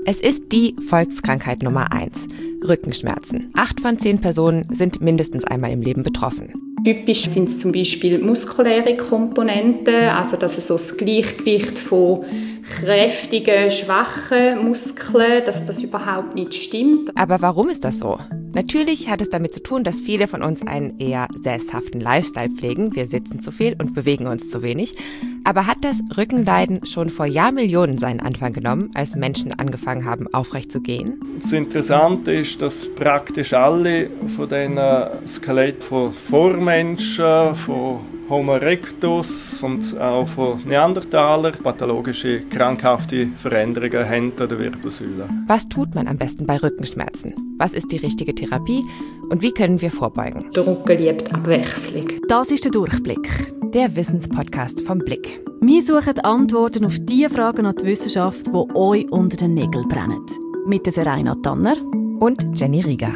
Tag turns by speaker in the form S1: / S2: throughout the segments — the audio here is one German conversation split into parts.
S1: Es ist die Volkskrankheit Nummer 1, Rückenschmerzen. 8 von 10 Personen sind mindestens einmal im Leben betroffen.
S2: Typisch sind es zum Beispiel muskuläre Komponenten, also dass es so das Gleichgewicht von kräftigen, schwachen Muskeln, dass das überhaupt nicht stimmt.
S1: Aber warum ist das so? Natürlich hat es damit zu tun, dass viele von uns einen eher sesshaften Lifestyle pflegen. Wir sitzen zu viel und bewegen uns zu wenig. Aber hat das Rückenleiden schon vor Jahrmillionen seinen Anfang genommen, als Menschen angefangen haben, aufrecht zu gehen?
S3: Das Interessante ist, dass praktisch alle von diesen Skeletten von Vormenschen, von Homo erectus und auch von Neandertalern pathologische, krankhafte Veränderungen haben an der Wirbelsäule.
S1: Was tut man am besten bei Rückenschmerzen? Was ist die richtige Therapie und wie können wir vorbeugen?
S2: Der Rücken liebt Abwechslung.
S4: Das ist der Durchblick.
S1: Der Wissenspodcast vom Blick.
S4: Wir suchen Antworten auf die Fragen an die Wissenschaft, die euch unter den Nägeln brennen. Mit der Seraina Tanner
S1: und Jenny Rieger.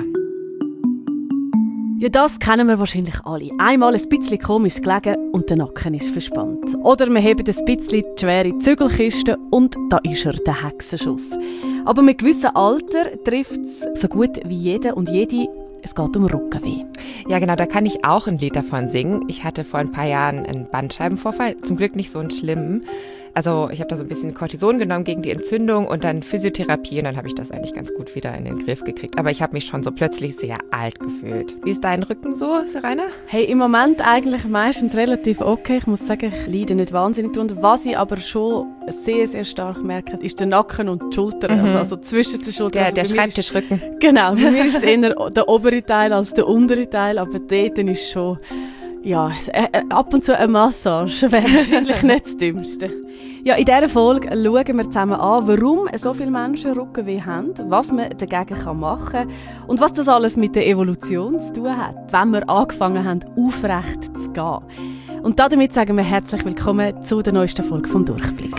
S4: Ja, das kennen wir wahrscheinlich alle. Einmal ein bisschen komisch gelegen und der Nacken ist verspannt. Oder wir heben ein bisschen die schwere Zügelkiste und da ist er, der Hexenschuss. Aber mit gewissem Alter trifft es so gut wie jeder und jede. Es geht um Rückenweh.
S1: Ja genau, da kann ich auch ein Lied davon singen. Ich hatte vor ein paar Jahren einen Bandscheibenvorfall, zum Glück nicht so einen schlimmen. Also ich habe da so ein bisschen Cortison genommen gegen die Entzündung und dann Physiotherapie und dann habe ich das eigentlich ganz gut wieder in den Griff gekriegt. Aber ich habe mich schon so plötzlich sehr alt gefühlt. Wie ist dein Rücken so, Seraina?
S4: Hey, im Moment eigentlich meistens relativ okay. Ich muss sagen, ich leide nicht wahnsinnig drunter. Was ich aber schon sehr, sehr stark merke, ist der Nacken und die Schultern. Also zwischen den Schultern.
S1: Der Schreibtischrücken.
S4: Genau, bei mir ist es eher der obere Teil als der untere Teil, aber dort ist schon... Ja, ab und zu eine Massage wäre wahrscheinlich nicht das Dümmste. Ja, in dieser Folge schauen wir zusammen an, warum so viele Menschen Rückenweh haben, was man dagegen machen kann und was das alles mit der Evolution zu tun hat, wenn wir angefangen haben, aufrecht zu gehen. Und damit sagen wir herzlich willkommen zu der neuesten Folge vom Durchblick.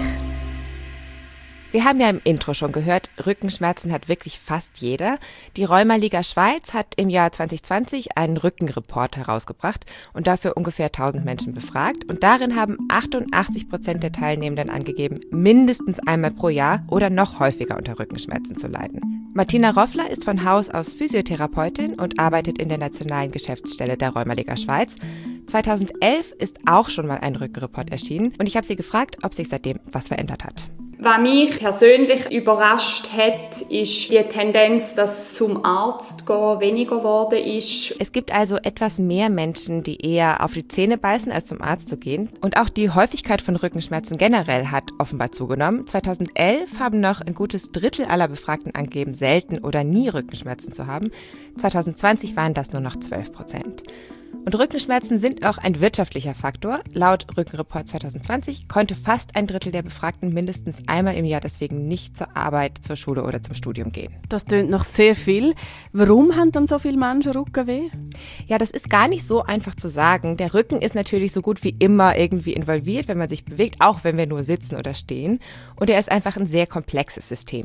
S1: Wir haben ja im Intro schon gehört, Rückenschmerzen hat wirklich fast jeder. Die Rheumaliga Schweiz hat im Jahr 2020 einen Rückenreport herausgebracht und dafür ungefähr 1000 Menschen befragt. Und darin haben 88% der Teilnehmenden angegeben, mindestens einmal pro Jahr oder noch häufiger unter Rückenschmerzen zu leiden. Martina Roffler ist von Haus aus Physiotherapeutin und arbeitet in der nationalen Geschäftsstelle der Rheumaliga Schweiz. 2011 ist auch schon mal ein Rückenreport erschienen und ich habe sie gefragt, ob sich seitdem was verändert hat.
S2: Was mich persönlich überrascht hat, ist die Tendenz, dass zum Arzt gehen weniger geworden ist.
S1: Es gibt also etwas mehr Menschen, die eher auf die Zähne beißen, als zum Arzt zu gehen. Und auch die Häufigkeit von Rückenschmerzen generell hat offenbar zugenommen. 2011 haben noch ein gutes Drittel aller Befragten angegeben, selten oder nie Rückenschmerzen zu haben. 2020 waren das nur noch 12%. Und Rückenschmerzen sind auch ein wirtschaftlicher Faktor. Laut Rückenreport 2020 konnte fast ein Drittel der Befragten mindestens einmal im Jahr deswegen nicht zur Arbeit, zur Schule oder zum Studium gehen.
S4: Das tönt noch sehr viel. Warum haben dann so viele Menschen Rückenweh?
S1: Ja, das ist gar nicht so einfach zu sagen. Der Rücken ist natürlich so gut wie immer irgendwie involviert, wenn man sich bewegt, auch wenn wir nur sitzen oder stehen. Und er ist einfach ein sehr komplexes System.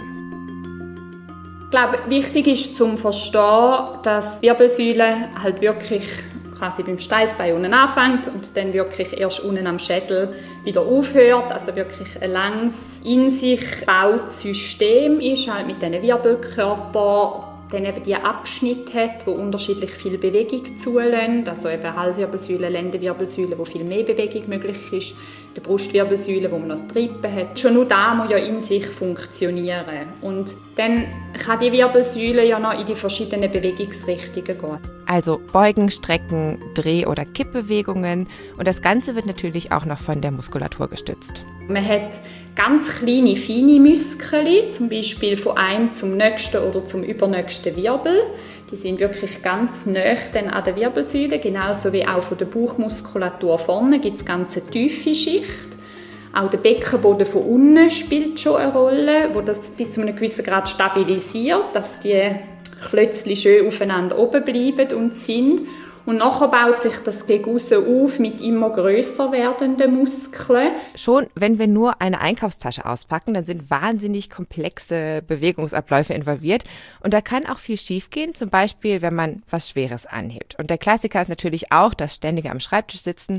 S2: Ich glaube, wichtig ist zum Verstehen, dass die Wirbelsäule halt wirklich quasi beim Steißbein unten anfängt und dann wirklich erst unten am Schädel wieder aufhört. Also wirklich ein langes, in sich gebautes System ist, halt mit diesen Wirbelkörpern, dann eben die Abschnitte hat, wo unterschiedlich viel Bewegung zulassen. Also eben Halswirbelsäule, Lendenwirbelsäule, wo viel mehr Bewegung möglich ist. Die Brustwirbelsäule, wo man noch die Rippen hat. Schon nur da muss ja in sich funktionieren. Und dann kann die Wirbelsäule ja noch in die verschiedenen Bewegungsrichtungen gehen.
S1: Also Beugen, Strecken, Dreh- oder Kippbewegungen. Und das Ganze wird natürlich auch noch von der Muskulatur gestützt.
S2: Man hat ganz kleine, feine Muskeln, zum Beispiel von einem zum nächsten oder zum übernächsten Wirbel. Die sind wirklich ganz nah dann an der Wirbelsäule, genauso wie auch von der Bauchmuskulatur vorne gibt es ganz eine tiefe Schicht. Auch der Beckenboden von unten spielt schon eine Rolle, wo das bis zu einem gewissen Grad stabilisiert, dass die Klötzchen schön aufeinander oben bleiben und sind. Und nachher baut sich das gegen aussen auf mit immer grösser werdenden Muskeln.
S1: Schon wenn wir nur eine Einkaufstasche auspacken, dann sind wahnsinnig komplexe Bewegungsabläufe involviert. Und da kann auch viel schiefgehen, zum Beispiel, wenn man was Schweres anhebt. Und der Klassiker ist natürlich auch das ständige am Schreibtisch sitzen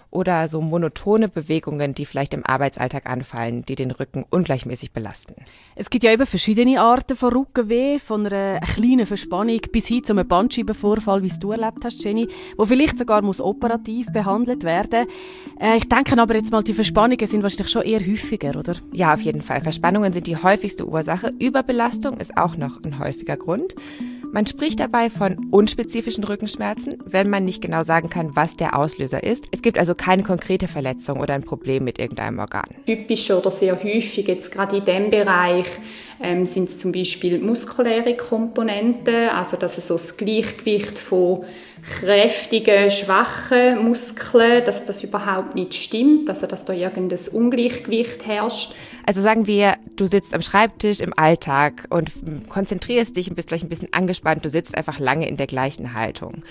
S1: oder so monotone Bewegungen, die vielleicht im Arbeitsalltag anfallen, die den Rücken ungleichmäßig belasten.
S4: Es gibt ja eben verschiedene Arten von Rückenweh, von einer kleinen Verspannung bis hin zu einem Bandscheibenvorfall, wie es du erlebt hast, Jenny, wo vielleicht sogar muss operativ behandelt werden. Ich denke aber jetzt mal, die Verspannungen sind wahrscheinlich schon eher häufiger, oder?
S1: Ja, auf jeden Fall. Verspannungen sind die häufigste Ursache. Überbelastung ist auch noch ein häufiger Grund. Man spricht dabei von unspezifischen Rückenschmerzen, wenn man nicht genau sagen kann, was der Auslöser ist. Es gibt also keine konkrete Verletzung oder ein Problem mit irgendeinem Organ.
S2: Typisch oder sehr häufig, jetzt gerade in diesem Bereich, sind es zum Beispiel muskuläre Komponenten, also dass es so das Gleichgewicht von kräftigen, schwachen Muskeln, dass das überhaupt nicht stimmt, also dass da irgendein Ungleichgewicht herrscht.
S1: Also sagen wir, du sitzt am Schreibtisch im Alltag und konzentrierst dich und bist gleich ein bisschen angespannt, du sitzt einfach lange in der gleichen Haltung.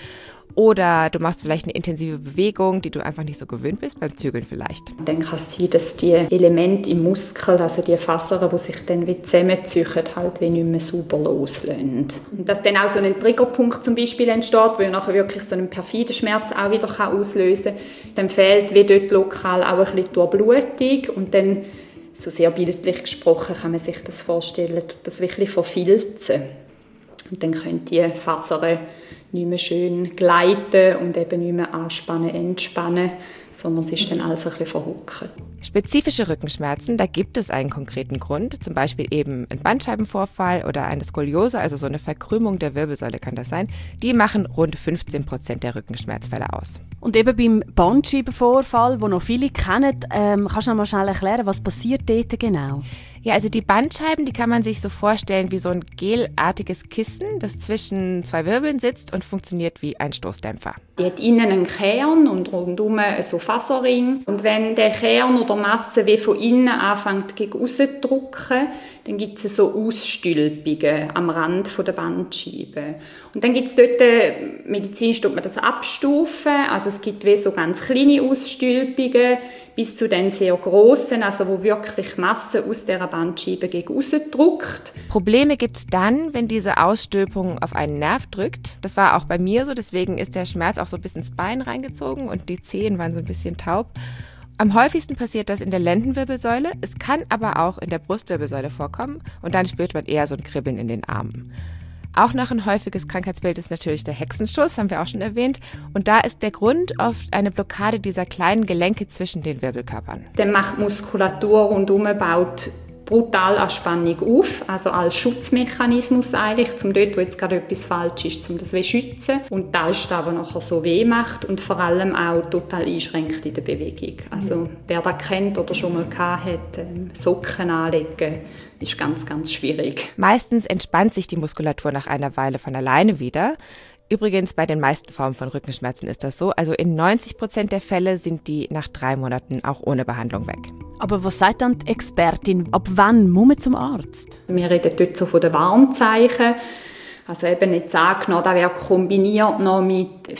S1: Oder du machst vielleicht eine intensive Bewegung, die du einfach nicht so gewöhnt bist, beim Zügeln vielleicht.
S2: Dann kann es sein, dass die Elemente im Muskel, also die Fasern, die sich dann wie zusammenziehen, halt wie nicht mehr sauber loslösen. Und dass dann auch so ein Triggerpunkt zum Beispiel entsteht, wo ja nachher wirklich so einen perfiden Schmerz auch wieder auslösen kann. Dann fehlt wie dort lokal auch ein bisschen die Durchblutung und dann, so sehr bildlich gesprochen, kann man sich das vorstellen, das wirklich verfilzen. Und dann können die Fasern nicht mehr schön gleiten und eben nicht mehr anspannen, entspannen, sondern es ist dann alles ein bisschen verhuckt.
S1: Spezifische Rückenschmerzen, da gibt es einen konkreten Grund, zum Beispiel eben ein Bandscheibenvorfall oder eine Skoliose, also so eine Verkrümmung der Wirbelsäule kann das sein. Die machen rund 15% der Rückenschmerzfälle aus.
S4: Und eben beim Bandscheibenvorfall, wo noch viele kennen, kannst du noch mal schnell erklären, was passiert dort genau?
S1: Ja, also die Bandscheiben, die kann man sich so vorstellen wie so ein gelartiges Kissen, das zwischen zwei Wirbeln sitzt und funktioniert wie ein Stoßdämpfer.
S2: Die hat innen einen Kern und rundum so Faserring. Und wenn der Kern oder Masse wie von innen anfängt gegen aussen zu drücken, dann gibt es so Ausstülpungen am Rand der Bandscheibe. Und dann gibt es dort, medizinisch tut man das abstufen, also es gibt wie so ganz kleine Ausstülpungen bis zu den sehr grossen, also wo wirklich Masse aus dieser Bandscheibe gegen aussen drückt.
S1: Probleme gibt es dann, wenn diese Ausstülpung auf einen Nerv drückt. Das war auch bei mir so, deswegen ist der Schmerz auch so bis ins Bein reingezogen und die Zehen waren so ein bisschen taub. Am häufigsten passiert das in der Lendenwirbelsäule, es kann aber auch in der Brustwirbelsäule vorkommen und dann spürt man eher so ein Kribbeln in den Armen. Auch noch ein häufiges Krankheitsbild ist natürlich der Hexenschuss, haben wir auch schon erwähnt. Und da ist der Grund oft eine Blockade dieser kleinen Gelenke zwischen den Wirbelkörpern.
S2: Dann macht die Muskulatur rundum baut brutal an Spannung auf, also als Schutzmechanismus eigentlich, um dort, wo jetzt gerade etwas falsch ist, um das zu schützen. Und das ist das, was nachher so weh macht und vor allem auch total einschränkt in der Bewegung. Also wer das kennt oder schon mal hat, Socken anlegen, ist ganz, ganz schwierig.
S1: Meistens entspannt sich die Muskulatur nach einer Weile von alleine wieder. Übrigens, bei den meisten Formen von Rückenschmerzen ist das so. Also in 90% der Fälle sind die nach 3 Monaten auch ohne Behandlung weg.
S4: Aber was sagt dann die Expertin? Ab wann muss man zum Arzt?
S2: Wir reden dort so von den Warnzeichen. Also eben nicht angenommen, das wäre kombiniert noch mit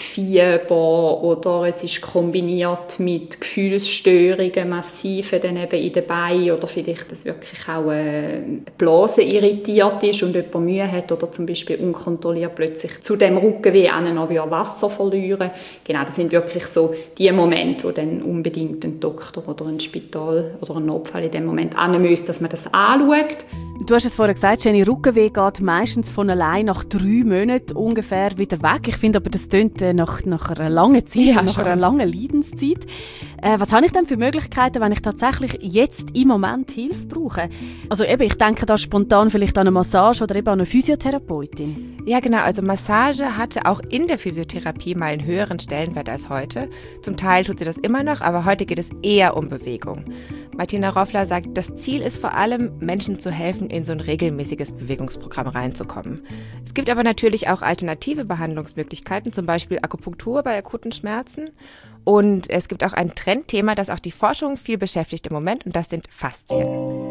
S2: Fieber oder es ist kombiniert mit Gefühlsstörungen, massiven dann eben in den Beinen oder vielleicht, dass wirklich auch eine Blase irritiert ist und jemand Mühe hat oder zum Beispiel unkontrolliert plötzlich zu dem Rückenweh noch Wasser verlieren. Genau, das sind wirklich so die Momente, wo dann unbedingt ein Doktor oder ein Spital oder ein Notfall in dem Moment hin muss, dass man das anschaut.
S4: Du hast es vorher gesagt, Jenny, Rückenweh geht meistens von allein nach 3 Monaten ungefähr wieder weg. Ich finde aber, das tönt nach einer langen Zeit,
S1: ja,
S4: nach einer langen Leidenszeit. Was habe ich denn für Möglichkeiten, wenn ich tatsächlich jetzt im Moment Hilfe brauche? Also eben, ich denke da spontan vielleicht an eine Massage oder eben an eine Physiotherapeutin.
S1: Ja genau, also Massage hatte auch in der Physiotherapie mal einen höheren Stellenwert als heute. Zum Teil tut sie das immer noch, aber heute geht es eher um Bewegung. Martina Roffler sagt, das Ziel ist vor allem, Menschen zu helfen, in so ein regelmäßiges Bewegungsprogramm reinzukommen. Es gibt aber natürlich auch alternative Behandlungsmöglichkeiten, zum Beispiel Akupunktur bei akuten Schmerzen. Und es gibt auch ein Trendthema, das auch die Forschung viel beschäftigt im Moment, und das sind Faszien.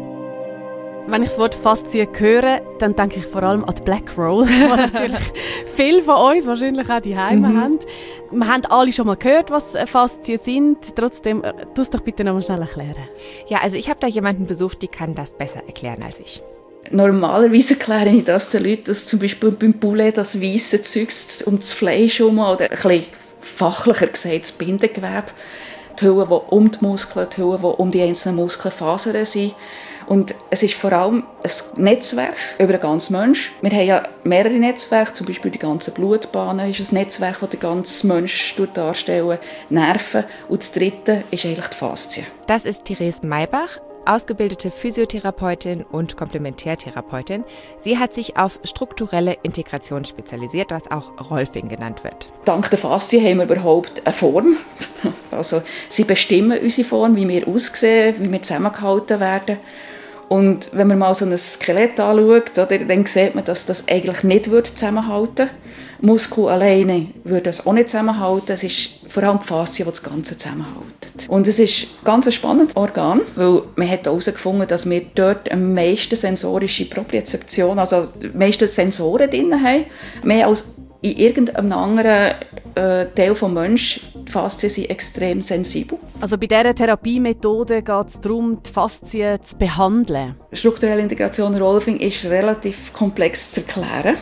S4: Wenn ich das Wort Faszien höre, dann denke ich vor allem an die Black Roll, die natürlich viele von uns wahrscheinlich auch die Heime haben. Wir haben alle schon mal gehört, was Faszien sind. Trotzdem, tu es doch bitte noch mal schnell erklären.
S1: Ja, also ich habe da jemanden besucht, die kann das besser erklären als ich.
S5: Normalerweise erkläre ich das den Leuten, dass zum Beispiel beim Poulet das weisse Zeug um das Fleisch herum oder ein bisschen fachlicher gesagt das Bindegewebe, die Hüllen, die um die Muskeln, die Hüllen, die um die einzelnen Muskelfasern sind. Und es ist vor allem ein Netzwerk über den ganzen Menschen. Wir haben ja mehrere Netzwerke, zum Beispiel die ganzen Blutbahnen ist ein Netzwerk, das der ganze Mensch darstellen, Nerven. Und das dritte ist eigentlich die Faszien.
S1: Das ist Therese Maybach, ausgebildete Physiotherapeutin und Komplementärtherapeutin. Sie hat sich auf strukturelle Integration spezialisiert, was auch Rolfing genannt wird.
S5: Dank der Faszien haben wir überhaupt eine Form. Also sie bestimmen unsere Form, wie wir aussehen, wie wir zusammengehalten werden. Und wenn man mal so ein Skelett anschaut, dann sieht man, dass das eigentlich nicht zusammenhalten würde. Muskel alleine würde das auch nicht zusammenhalten. Es ist vor allem die Faszien, die das Ganze zusammenhalten. Und es ist ein ganz spannendes Organ, weil man hat herausgefunden, dass wir dort am meisten sensorische Propriozeption, also die meisten Sensoren drin haben, mehr als in irgendeinem anderen Teil des Menschen. Die Faszien sind extrem sensibel.
S4: Also bei dieser Therapiemethode geht es darum, die Faszien zu behandeln.
S5: Strukturelle Integration Rolfing ist relativ komplex zu erklären.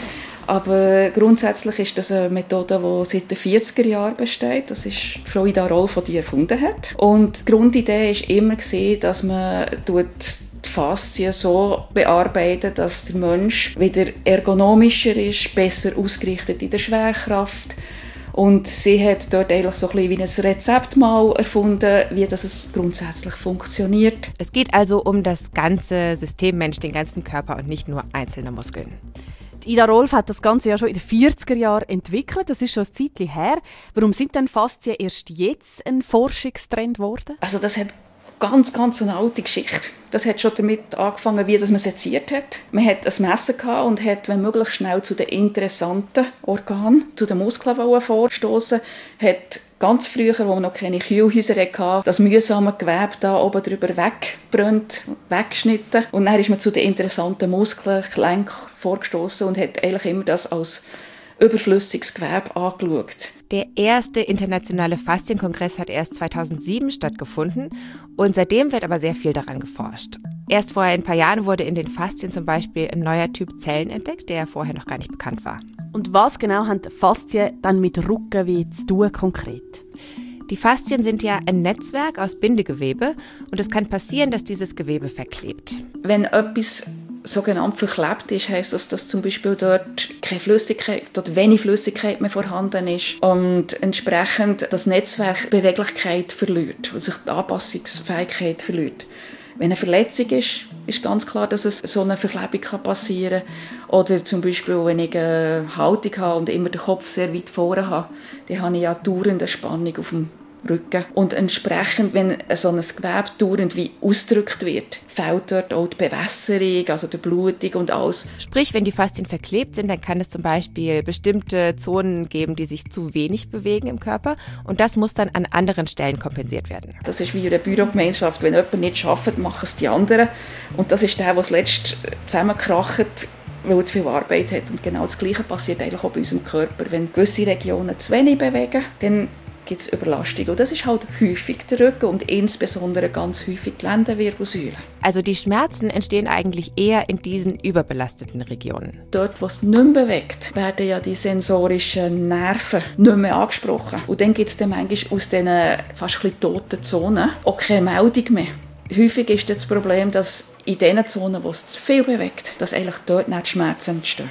S5: Aber grundsätzlich ist das eine Methode, die seit den 40er Jahren besteht. Das ist Frau Ida Rolf, die erfunden hat. Und die Grundidee war immer, dass man die Faszien so bearbeiten, dass der Mensch wieder ergonomischer ist, besser ausgerichtet in der Schwerkraft. Und sie hat dort eigentlich so ein bisschen wie ein Rezept mal erfunden, wie das grundsätzlich funktioniert.
S1: Es geht also um das ganze System Mensch, den ganzen Körper und nicht nur einzelne Muskeln.
S4: Ida Rolf hat das Ganze ja schon in den 40er Jahren entwickelt. Das ist schon ein Zeitchen her. Warum sind denn Faszien erst jetzt ein Forschungstrend geworden?
S5: Also das hat ganz eine alte Geschichte. Das hat schon damit angefangen, wie man seziert hat. Man hat ein Messer gehabt und hat, wenn möglich, schnell zu den interessanten Organen, zu den Muskeln vorstoßen. Hat ganz früher, wo man noch keine Kühlhäuser hatte, das mühsame Gewebe da oben drüber weggebrannt, weggeschnitten. Und dann ist man zu den interessanten Muskeln, Gelenken vorgestoßen und hat eigentlich immer das als überflüssiges Gewebe angeschaut.
S1: Der erste internationale Faszienkongress hat erst 2007 stattgefunden und seitdem wird aber sehr viel daran geforscht. Erst vor ein paar Jahren wurde in den Faszien zum Beispiel ein neuer Typ Zellen entdeckt, der vorher noch gar nicht bekannt war.
S4: Und was genau haben die Faszien dann mit Rückenweh zu tun konkret?
S1: Die Faszien sind ja ein Netzwerk aus Bindegewebe und es kann passieren, dass dieses Gewebe verklebt.
S5: Wenn etwas sogenannt verklebt ist, heisst das, dass zum Beispiel dort keine Flüssigkeit oder wenig Flüssigkeit mehr vorhanden ist und entsprechend das Netzwerk Beweglichkeit verliert und sich die Anpassungsfähigkeit verliert. Wenn eine Verletzung ist ganz klar, dass es so eine Verklebung passieren kann. Oder zum Beispiel, wenn ich eine Haltung habe und immer den Kopf sehr weit vorne habe, dann habe ich ja dauernd eine Spannung auf dem Rücken. Und entsprechend, wenn so ein Gewebe dauernd wie ausgedrückt wird, fehlt dort auch die Bewässerung, also die Blutung und alles.
S1: Sprich, wenn die Faszien verklebt sind, dann kann es zum Beispiel bestimmte Zonen geben, die sich zu wenig bewegen im Körper und das muss dann an anderen Stellen kompensiert werden.
S5: Das ist wie in einer Bürogemeinschaft. Wenn jemand nicht arbeitet, machen es die anderen. Und das ist der, der zuletzt zusammenkracht, weil er zu viel Arbeit hat. Und genau das Gleiche passiert eigentlich auch bei unserem Körper. Wenn gewisse Regionen zu wenig bewegen, dann gibt es Überlastung. Und das ist halt häufig der Rücken und insbesondere ganz häufig die Lendenwirbelsäule.
S1: Also die Schmerzen entstehen eigentlich eher in diesen überbelasteten Regionen.
S5: Dort, wo es nicht mehr bewegt, werden ja die sensorischen Nerven nicht mehr angesprochen. Und dann gibt es dann manchmal aus diesen fast ein bisschen toten Zonen auch keine Meldung mehr. Häufig ist das Problem, dass in den Zonen, wo es zu viel bewegt, dass eigentlich dort nicht Schmerzen entstehen.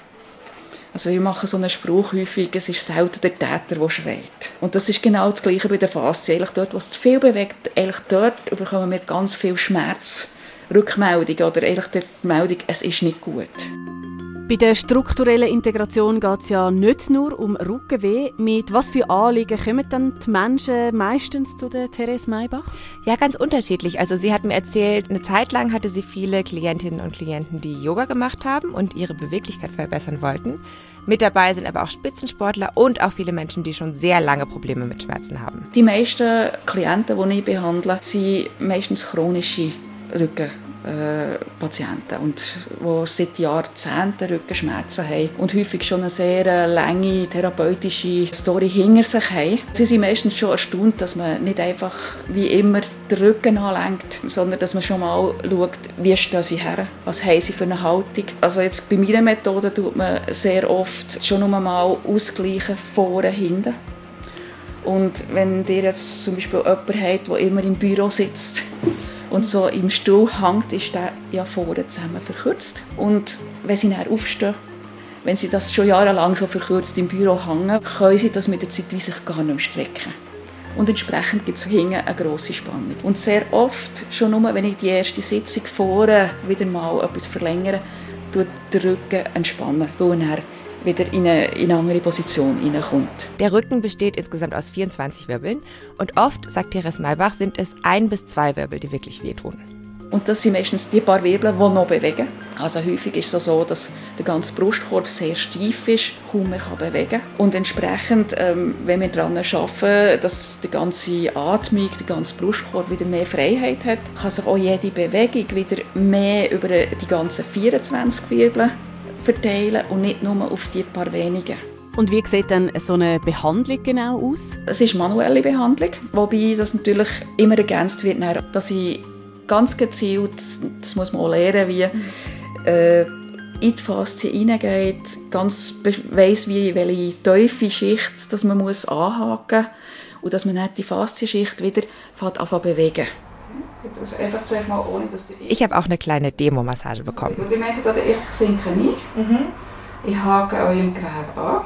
S5: Also wir machen so einen Spruch häufig, es ist selten der Täter, der schreit. Und das ist genau das Gleiche bei der Faszien. Eigentlich dort, wo es zu viel bewegt, eigentlich dort bekommen wir ganz viel Schmerzrückmeldung oder eigentlich die Meldung, es ist nicht gut.
S4: Bei der strukturellen Integration geht es ja nicht nur um Rückenweh. Mit was für Anliegen kommen dann die Menschen meistens zu der Therese Maybach?
S1: Ja, ganz unterschiedlich. Also sie hat mir erzählt, eine Zeit lang hatte sie viele Klientinnen und Klienten, die Yoga gemacht haben und ihre Beweglichkeit verbessern wollten. Mit dabei sind aber auch Spitzensportler und auch viele Menschen, die schon sehr lange Probleme mit Schmerzen haben.
S5: Die meisten Klienten, die ich behandle, sind meistens chronische Rückenpatienten und die seit Jahrzehnten Rückenschmerzen haben und häufig schon eine sehr lange therapeutische Story hinter sich haben. Sie sind meistens schon erstaunt, dass man nicht einfach wie immer den Rücken anlenkt, sondern dass man schon mal schaut, wie stehen sie her, was haben sie für eine Haltung. Also jetzt bei meiner Methode tut man sehr oft schon nur mal ausgleichen, vorne, hinten. Und wenn ihr jetzt zum Beispiel jemanden habt, der immer im Büro sitzt und so im Stuhl hängt, ist der ja vorne zusammen verkürzt. Und wenn sie dann aufstehen, wenn sie das schon jahrelang so verkürzt im Büro hängen, können sie das mit der Zeit sich gar nicht mehr strecken. Und entsprechend gibt es hinten eine grosse Spannung. Und sehr oft, schon nur wenn ich die erste Sitzung vorne wieder mal etwas verlängere, tut der Rücken entspannen, weil er wieder in eine andere Position hineinkommt.
S1: Der Rücken besteht insgesamt aus 24 Wirbeln und oft, sagt Therese Maybach, sind es 1 bis 2 Wirbel, die wirklich wehtun.
S5: Und das sind meistens die paar Wirbel, die noch bewegen. Also häufig ist es so, dass der ganze Brustkorb sehr steif ist, kaum mehr bewegen kann. Und entsprechend, wenn wir daran arbeiten, dass die ganze Atmung, der ganze Brustkorb wieder mehr Freiheit hat, kann sich auch jede Bewegung wieder mehr über die ganzen 24 Wirbel verteilen und nicht nur auf die paar wenigen.
S4: Und wie sieht dann so eine Behandlung genau aus?
S5: Es ist manuelle Behandlung, wobei das natürlich immer ergänzt wird, dass ich ganz gezielt, das muss man auch lernen, wie in die Faszie hineingeht, ganz weiss, welche tiefe Schicht dass man muss anhaken muss und dass man dann die Faszienschicht wieder anfängt zu bewegen. Also einfach zuerst mal, ohne dass
S1: ich habe auch eine kleine Demo-Massage bekommen.
S5: Und ihr merkt, ich sinke ein. Ich hake eurem Gewebe an.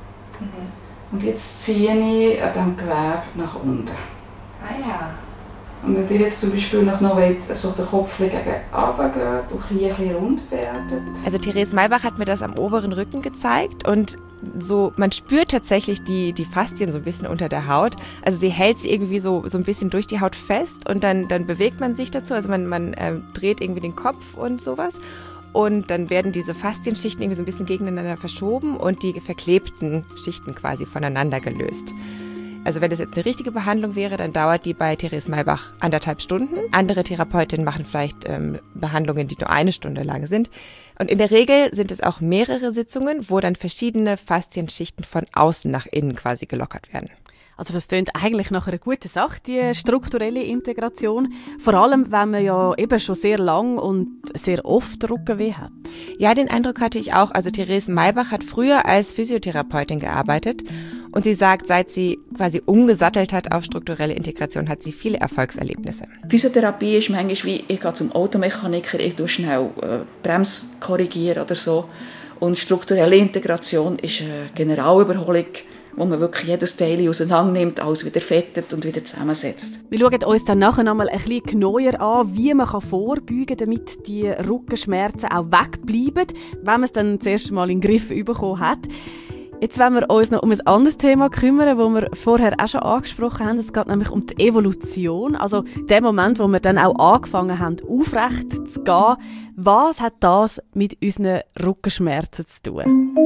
S5: Und jetzt ziehe ich an diesem Gewebe nach unten.
S1: Ah ja.
S5: Und wenn ihr jetzt zum Beispiel noch wollt, so den Kopf gegen runter geht und hier ein bisschen rund werdet.
S1: Also Therese Maybach hat mir das am oberen Rücken gezeigt und so, man spürt tatsächlich die Faszien so ein bisschen unter der Haut. Also sie hält sie irgendwie so ein bisschen durch die Haut fest und dann bewegt man sich dazu. Also man dreht irgendwie den Kopf und sowas. Und dann werden diese Faszienschichten irgendwie so ein bisschen gegeneinander verschoben und die verklebten Schichten quasi voneinander gelöst. Also wenn das jetzt eine richtige Behandlung wäre, dann dauert die bei Therese Maybach 1,5 Stunden. Andere Therapeutinnen machen vielleicht Behandlungen, die nur 1 Stunde lang sind. Und in der Regel sind es auch mehrere Sitzungen, wo dann verschiedene Faszienschichten von außen nach innen quasi gelockert werden.
S4: Also das klingt eigentlich nach einer guten Sache, die strukturelle Integration. Vor allem, wenn man ja eben schon sehr lang und sehr oft Rückenweh hat.
S1: Ja, den Eindruck hatte ich auch. Also Therese Maybach hat früher als Physiotherapeutin gearbeitet. Und sie sagt, seit sie quasi umgesattelt hat auf strukturelle Integration, hat sie viele Erfolgserlebnisse.
S5: Physiotherapie ist manchmal wie, ich gehe zum Automechaniker, ich tue schnell Bremse korrigieren oder so. Und strukturelle Integration ist eine Generalüberholung, wo man wirklich jedes Teil auseinandernimmt, alles wieder fettet und wieder zusammensetzt.
S4: Wir schauen uns dann nachher noch mal ein bisschen genauer an, wie man vorbeugen kann, damit die Rückenschmerzen auch wegbleiben, wenn man es dann das erste Mal in den Griff bekommen hat. Jetzt wollen wir uns noch um ein anderes Thema kümmern, das wir vorher auch schon angesprochen haben. Es geht nämlich um die Evolution, also der Moment, wo wir dann auch angefangen haben, aufrecht zu gehen. Was hat das mit unseren Rückenschmerzen zu tun?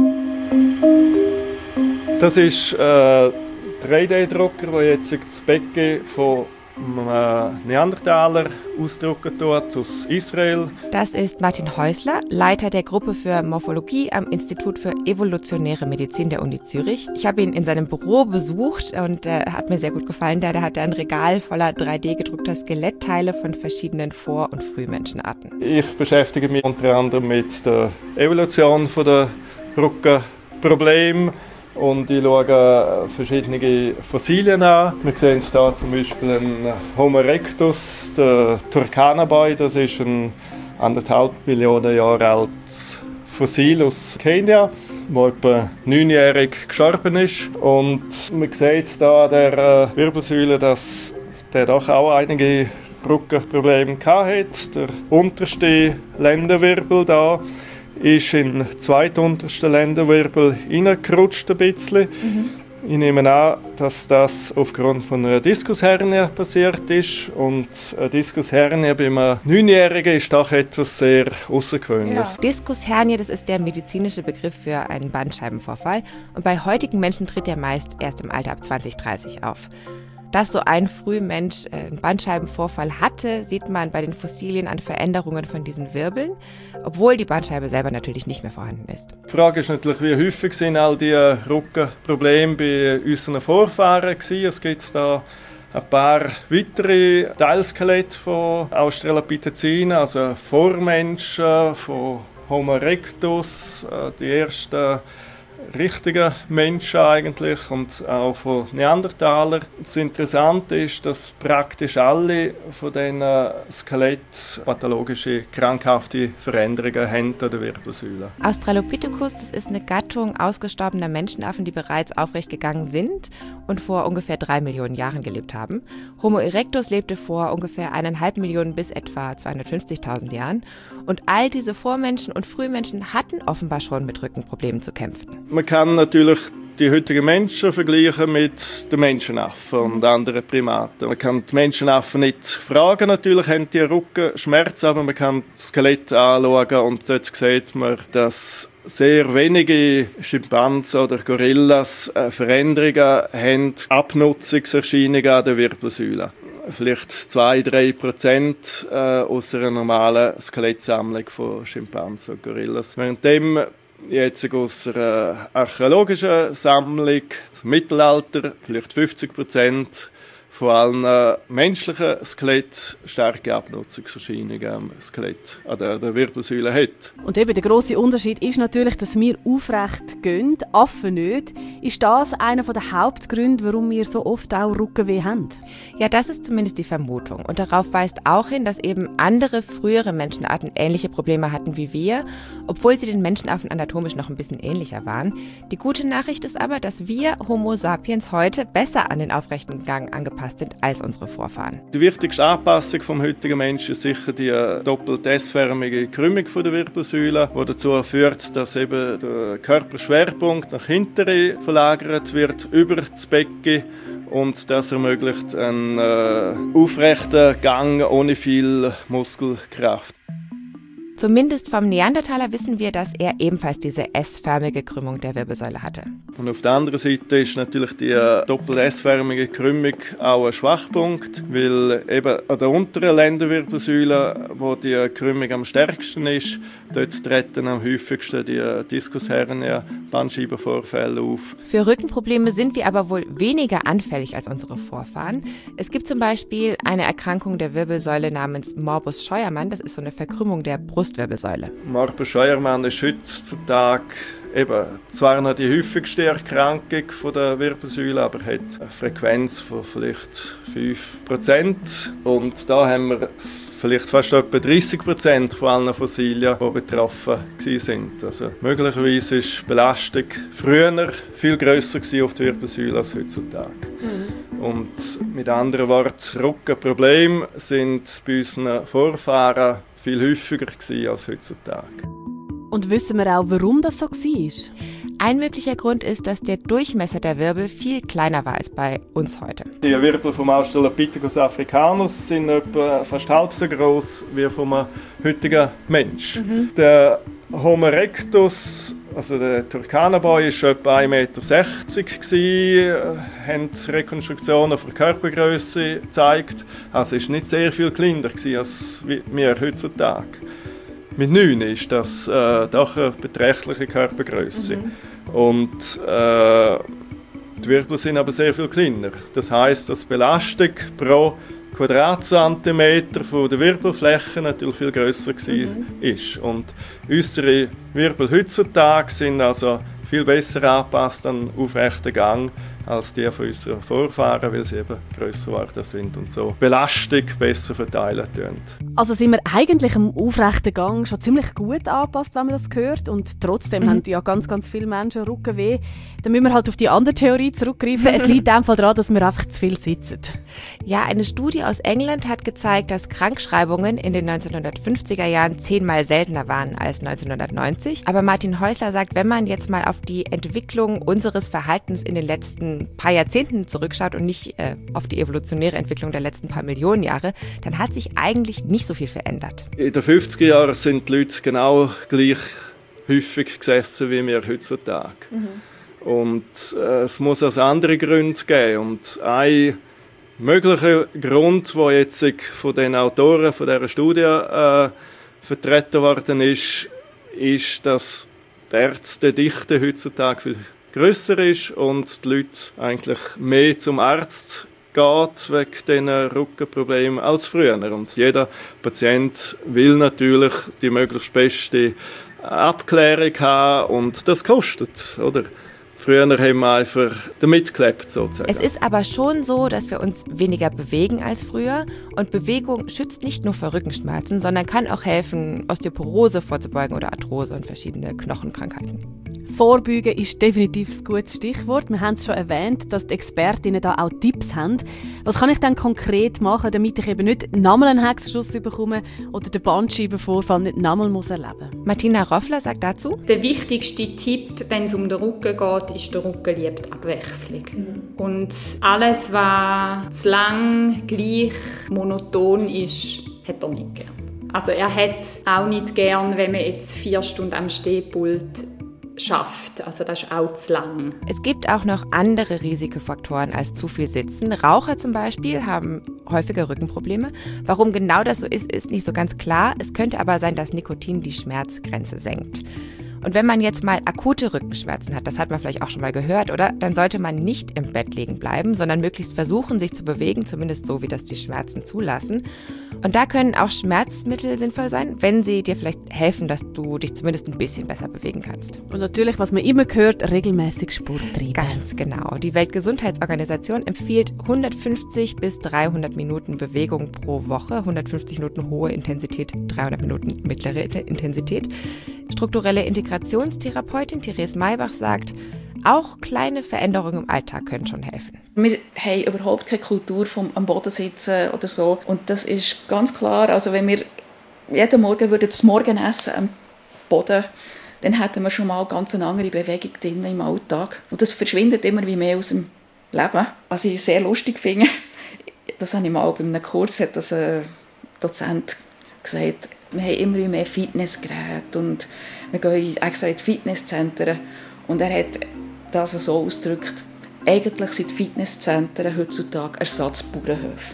S3: Das ist ein 3D-Drucker, der jetzt das Becken von einem Neandertaler ausdrucken tut, aus Israel.
S1: Das ist Martin Häusler, Leiter der Gruppe für Morphologie am Institut für Evolutionäre Medizin der Uni Zürich. Ich habe ihn in seinem Büro besucht und hat mir sehr gut gefallen. Da hat er ein Regal voller 3D-gedruckter Skelettteile von verschiedenen Vor- und Frühmenschenarten.
S3: Ich beschäftige mich unter anderem mit der Evolution der Rückenprobleme. Und ich schaue verschiedene Fossilien an. Wir sehen hier zum Beispiel einen Homo erectus, der Turkana-Boy. Das ist ein 1,5 Millionen Jahre altes Fossil aus Kenia, das etwa 9-jährig gestorben ist. Und man sieht hier an der Wirbelsäule, dass der doch auch einige Rückenprobleme hatte. Der unterste Lendenwirbel da ist in den zweituntersten Lendenwirbel reingerutscht ein bisschen. Ich nehme an, dass das aufgrund von einer Diskushernie passiert ist. Und eine Diskushernie bei einem 9-Jährigen ist doch etwas sehr Außergewöhnliches.
S1: Ja. Diskushernie, das ist der medizinische Begriff für einen Bandscheibenvorfall. Und bei heutigen Menschen tritt er meist erst im Alter ab 20, 30 auf. Dass so ein Frühmensch einen Bandscheibenvorfall hatte, sieht man bei den Fossilien an Veränderungen von diesen Wirbeln, obwohl die Bandscheibe selber natürlich nicht mehr vorhanden ist.
S3: Die Frage ist natürlich, wie häufig sind all diese Rückenprobleme bei unseren Vorfahren gewesen. Es gibt da ein paar weitere Teilskelette von Australopithecinen, also Vormenschen, von Homo erectus, die ersten richtigen Menschen eigentlich und auch von Neandertalern. Das Interessante ist, dass praktisch alle von diesen Skelett pathologische, krankhafte Veränderungen haben an der Wirbelsäule.
S1: Australopithecus, das ist eine Gattung ausgestorbener Menschenaffen, die bereits aufrecht gegangen sind und vor ungefähr 3 Millionen Jahren gelebt haben. Homo erectus lebte vor ungefähr 1,5 Millionen bis etwa 250.000 Jahren. Und all diese Vormenschen und Frühmenschen hatten offenbar schon mit Rückenproblemen zu kämpfen.
S3: Man kann natürlich die heutigen Menschen vergleichen mit den Menschenaffen und anderen Primaten. Man kann die Menschenaffen nicht fragen, natürlich haben die Rückenschmerzen, aber man kann das Skelett anschauen und dort sieht man, dass sehr wenige Schimpansen oder Gorillas Veränderungen haben, Abnutzungserscheinungen an der Wirbelsäule. Vielleicht 2-3% aus einer normalen Skelettsammlung von Schimpansen und Gorillas. Währenddem jetzt aus einer archäologischen Sammlung, aus dem Mittelalter, vielleicht 50% von allen menschlichen Skelett starke Abnutzungserscheinungen am Skelett an der Wirbelsäule hat.
S4: Und eben der grosse Unterschied ist natürlich, dass wir aufrecht gehen, Affen nicht. Ist das einer der Hauptgründe, warum wir so oft auch Rückenweh haben?
S1: Ja, das ist zumindest die Vermutung. Und darauf weist auch hin, dass eben andere frühere Menschenarten ähnliche Probleme hatten wie wir, obwohl sie den Menschenaffen anatomisch noch ein bisschen ähnlicher waren. Die gute Nachricht ist aber, dass wir Homo sapiens heute besser an den aufrechten Gang angepasst sind als unsere Vorfahren.
S3: Die wichtigste Anpassung vom heutigen Menschen ist sicher die doppelt S-förmige Krümmung der Wirbelsäule, die dazu führt, dass eben der Körperschwerpunkt nach hinten verlagert wird, über das Becken. Und das ermöglicht einen aufrechten Gang ohne viel Muskelkraft.
S1: Zumindest vom Neandertaler wissen wir, dass er ebenfalls diese S-förmige Krümmung der Wirbelsäule hatte.
S3: Und auf der anderen Seite ist natürlich die doppelt S-förmige Krümmung auch ein Schwachpunkt, weil eben an der unteren Lendenwirbelsäule, wo die Krümmung am stärksten ist, dort treten am häufigsten die Diskushernia, Bandscheibenvorfälle auf.
S1: Für Rückenprobleme sind wir aber wohl weniger anfällig als unsere Vorfahren. Es gibt zum Beispiel eine Erkrankung der Wirbelsäule namens Morbus Scheuermann. Das ist so eine Verkrümmung der Brustwirbelsäule.
S3: Morbus Scheuermann ist heutzutage eben zwar noch die häufigste Erkrankung von der Wirbelsäule, aber hat eine Frequenz von vielleicht 5%. Und da haben wir vielleicht fast etwa 30% von allen Fossilien, die betroffen waren. Also möglicherweise war die Belastung früher viel grösser auf die Wirbelsäule als heutzutage. Und mit anderen Worten, Rückenprobleme sind bei unseren Vorfahren viel häufiger als heutzutage.
S4: Und wissen wir auch, warum das so war?
S1: Ein möglicher Grund ist, dass der Durchmesser der Wirbel viel kleiner war als bei uns heute.
S3: Die Wirbel vom Australopithecus africanus sind etwa fast halb so groß wie vom heutigen Mensch. Der Homo erectus, also der Turkana-Boy, war etwa 1,60 Meter, haben Rekonstruktionen von Körpergröße gezeigt. Also ist nicht sehr viel kleiner als wir heutzutage. Mit 9 ist das doch eine beträchtliche Körpergröße. Und die Wirbel sind aber sehr viel kleiner. Das heisst, dass die Belastung pro Quadratzentimeter von der Wirbelfläche natürlich viel grösser ist. Und unsere Wirbel heutzutage sind also viel besser angepasst an aufrechten Gang als die von unseren Vorfahren, weil sie eben grösser geworden sind und so Belastung besser verteilen können.
S4: Also sind wir eigentlich am aufrechten Gang schon ziemlich gut angepasst, wenn man das hört. Und trotzdem haben ja ganz, ganz viele Menschen Rückenweh. Dann müssen wir halt auf die andere Theorie zurückgreifen. Es liegt einfach daran, dass wir einfach zu viel sitzen.
S1: Ja, eine Studie aus England hat gezeigt, dass Krankschreibungen in den 1950er Jahren 10-mal seltener waren als 1990. Aber Martin Häusler sagt, wenn man jetzt mal auf die Entwicklung unseres Verhaltens in den letzten paar Jahrzehnten zurückschaut und nicht auf die evolutionäre Entwicklung der letzten paar Millionen Jahre, dann hat sich eigentlich nicht so viel verändert.
S3: In den 50er Jahren sind die Leute genau gleich häufig gesessen wie wir heutzutage. Und es muss also andere Gründe geben. Und ein möglicher Grund, der jetzt von den Autoren von dieser Studie vertreten worden ist, dass die Ärztedichte heutzutage viel grösser ist und die Leute eigentlich mehr zum Arzt geht wegen diesen Rückenproblemen als früher. Und jeder Patient will natürlich die möglichst beste Abklärung haben und das kostet, oder? Früher haben wir einfach damit gelebt, sozusagen.
S1: Es ist aber schon so, dass wir uns weniger bewegen als früher. Und Bewegung schützt nicht nur vor Rückenschmerzen, sondern kann auch helfen, Osteoporose vorzubeugen oder Arthrose und verschiedene Knochenkrankheiten.
S4: Vorbeugen ist definitiv ein gutes Stichwort. Wir haben es schon erwähnt, dass die Expertinnen da auch Tipps haben. Was kann ich dann konkret machen, damit ich eben nicht nochmal einen Hexenschuss bekomme oder den Bandscheibenvorfall nicht nochmal erleben muss?
S1: Martina Roffler sagt dazu:
S2: Der wichtigste Tipp, wenn es um den Rücken geht, ist, der Rücken liebt Abwechslung. Und alles, was zu lang, gleich, monoton ist, hat er nicht gern. Also er hat auch nicht gern, wenn man jetzt 4 Stunden am Stehpult schafft. Also das ist auch zu lang.
S1: Es gibt auch noch andere Risikofaktoren als zu viel Sitzen. Raucher zum Beispiel haben häufiger Rückenprobleme. Warum genau das so ist, ist nicht so ganz klar. Es könnte aber sein, dass Nikotin die Schmerzgrenze senkt. Und wenn man jetzt mal akute Rückenschmerzen hat, das hat man vielleicht auch schon mal gehört, oder? Dann sollte man nicht im Bett liegen bleiben, sondern möglichst versuchen, sich zu bewegen, zumindest so, wie das die Schmerzen zulassen. Und da können auch Schmerzmittel sinnvoll sein, wenn sie dir vielleicht helfen, dass du dich zumindest ein bisschen besser bewegen kannst.
S4: Und natürlich, was man immer hört, regelmäßig Sport treiben.
S1: Ganz genau. Die Weltgesundheitsorganisation empfiehlt 150 bis 300 Minuten Bewegung pro Woche, 150 Minuten hohe Intensität, 300 Minuten mittlere Intensität. Strukturelle Integrationstherapeutin Therese Maybach sagt, auch kleine Veränderungen im Alltag können schon helfen.
S5: Wir haben überhaupt keine Kultur vom am Boden sitzen oder so. Und das ist ganz klar, also wenn wir jeden Morgen das Morgenessen am Boden, dann hätten wir schon mal ganz eine andere Bewegung drin im Alltag. Und das verschwindet immer wie mehr aus dem Leben. Was ich sehr lustig finde, das habe ich mal bei einem Kurs, hat das ein Dozent gesagt, wir haben immer mehr Fitnessgeräte und wir gehen extra in die Fitnesszentren. Und er hat das so ausgedrückt, eigentlich sind die Fitnesszentren heutzutage Ersatzbauernhöfe.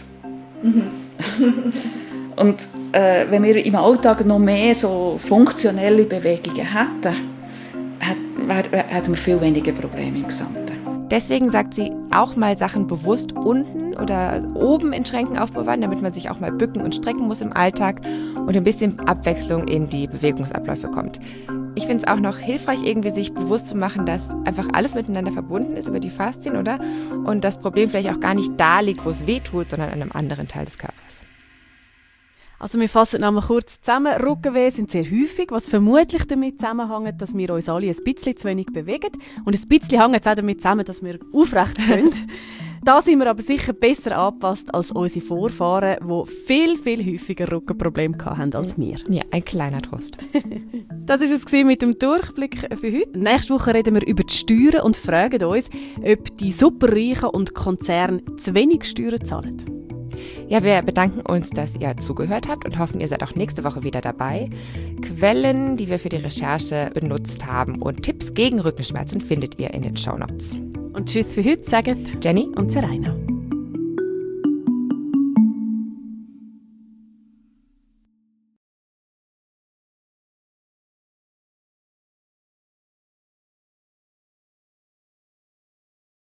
S5: Und wenn wir im Alltag noch mehr so funktionelle Bewegungen hätten, hätten wir viel weniger Probleme im Gesamten.
S1: Deswegen sagt sie, auch mal Sachen bewusst unten oder oben in Schränken aufbewahren, damit man sich auch mal bücken und strecken muss im Alltag und ein bisschen Abwechslung in die Bewegungsabläufe kommt. Ich finde es auch noch hilfreich, irgendwie sich bewusst zu machen, dass einfach alles miteinander verbunden ist über die Faszien, oder? Und das Problem vielleicht auch gar nicht da liegt, wo es weh tut, sondern an einem anderen Teil des Körpers.
S4: Also wir fassen nochmal kurz zusammen. Rückenweh sind sehr häufig, was vermutlich damit zusammenhängt, dass wir uns alle ein bisschen zu wenig bewegen. Und ein bisschen hängt es auch damit zusammen, dass wir aufrecht können. Da sind wir aber sicher besser angepasst als unsere Vorfahren, die viel, viel häufiger Rückenprobleme hatten als wir.
S1: Ja, ein kleiner Trost.
S4: Das war es mit dem Durchblick für heute. Nächste Woche reden wir über die Steuern und fragen uns, ob die Superreichen und Konzerne zu wenig Steuern zahlen.
S1: Ja, wir bedanken uns, dass ihr zugehört habt und hoffen, ihr seid auch nächste Woche wieder dabei. Quellen, die wir für die Recherche benutzt haben und Tipps gegen Rückenschmerzen findet ihr in den Shownotes.
S4: Und tschüss für heute, sagen
S1: Jenny
S4: und Seraina.